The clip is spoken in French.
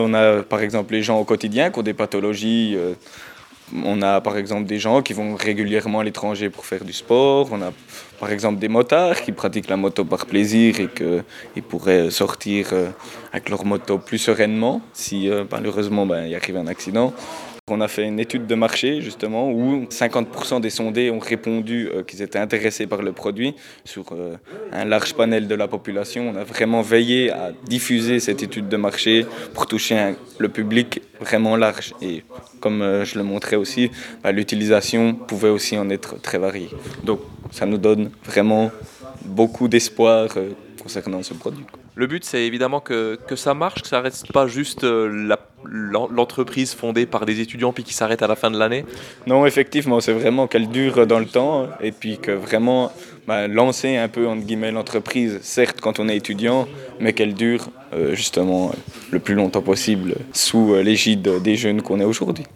On a par exemple les gens au quotidien qui ont des pathologies. On a par exemple des gens qui vont régulièrement à l'étranger pour faire du sport. On a par exemple des motards qui pratiquent la moto par plaisir et qu'ils pourraient sortir avec leur moto plus sereinement si malheureusement il arrive un accident. On a fait une étude de marché justement où 50% des sondés ont répondu qu'ils étaient intéressés par le produit sur un large panel de la population. On a vraiment veillé à diffuser cette étude de marché pour toucher le public vraiment large. Et comme je le montrais aussi, l'utilisation pouvait aussi en être très variée. Donc ça nous donne vraiment beaucoup d'espoir concernant ce produit. Le but, c'est évidemment que ça marche, que ça reste pas juste l'entreprise fondée par des étudiants puis qui s'arrête à la fin de l'année. Non, effectivement, c'est vraiment qu'elle dure dans le temps et puis que vraiment lancer un peu entre guillemets l'entreprise, certes quand on est étudiant, mais qu'elle dure justement le plus longtemps possible sous l'égide des jeunes qu'on est aujourd'hui.